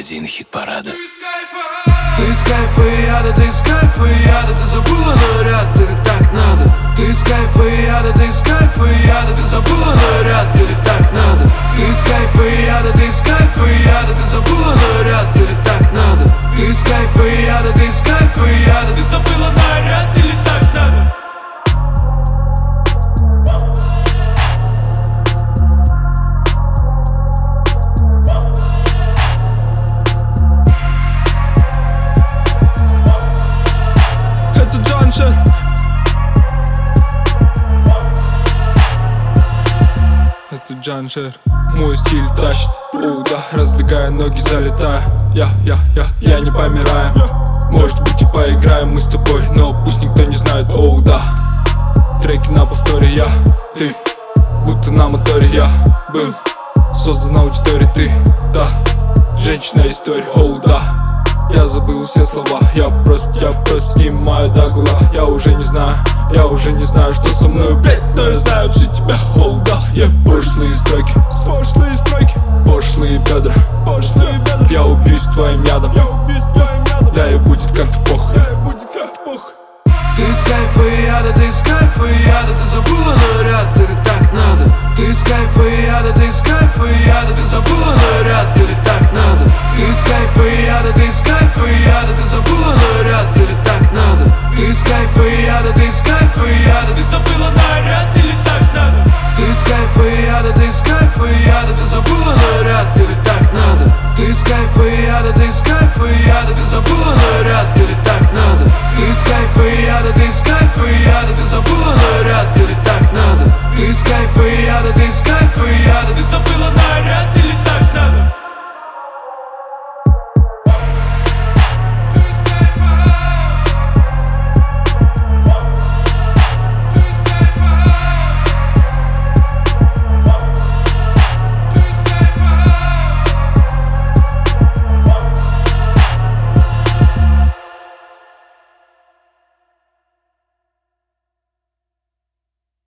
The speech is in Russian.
#1 хит-парада. Ты из кайфа и яда, ты из кайфа и яда. Ты забыла, но вряд ли так надо. Ты из кайфа и яда, ты из кайфа и яда. Ты забыла, но вряд ли так надо. Ты из кайфа и яда, ты из кайфа и яда. Ты забыла, но вряд ли так надо. Ты из кайфа и яда, ты из кайфа и яда. Ты забыла, но вряд ли так надо. Это Джанжер, мой стиль тащит. Да, раздвигая ноги, залетаю. Я не помираю. Может быть и поиграем мы с тобой, но пусть никто не знает. Да, треки на повторе я, ты, будто на моторе я был создан аудиторией. Ты, да, женщина история. Да, я забыл все слова. Я просто снимаю до гола. Я уже не знаю, что со мной, блять, но я знаю всю тебя. Да, пошлые строки, пошлые бедра. Я убьюсь твоим ядом. Да и будет как-то похуй. Ты из кайфа